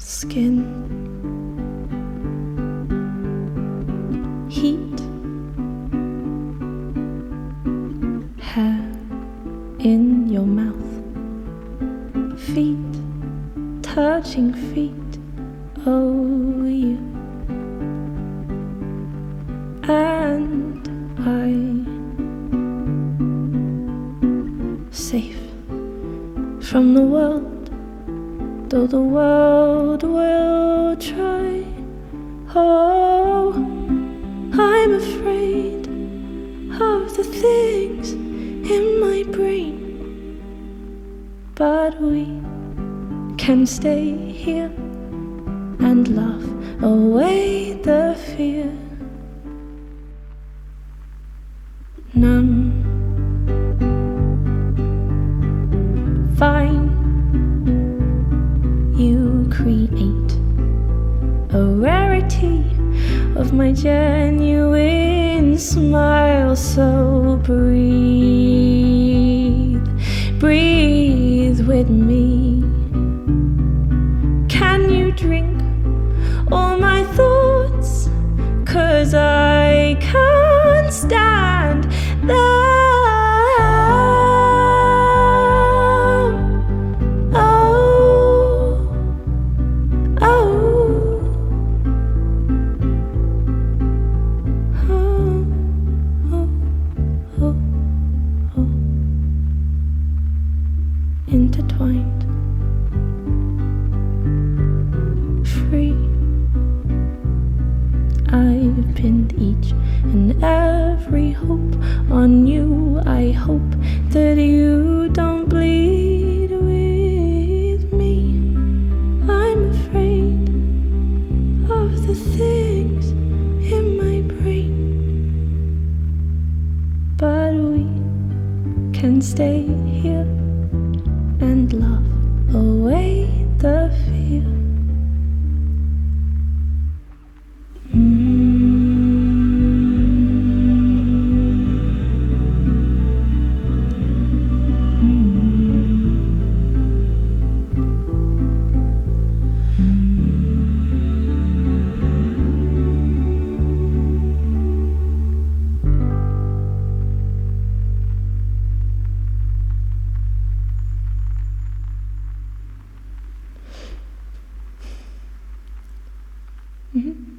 skin, heat, hair in your mouth, feet touching feet. Oh, you and I, safe from the world, though the world will try. Oh, I'm afraid of the things in my brain, but we can stay here and laugh away the fear. Numb, fine, you create a rarity of my genuine smile. So breathe, breathe with me. Can you drink all my thoughts? 'Cause I can't stand them. Oh, oh, oh, oh, oh, oh. Intertwined, free. I've pinned each and every hope on you. I hope that you don't bleed with me. I'm afraid of the things in my brain, but we can stay here and laugh away the fear. Mm-hmm.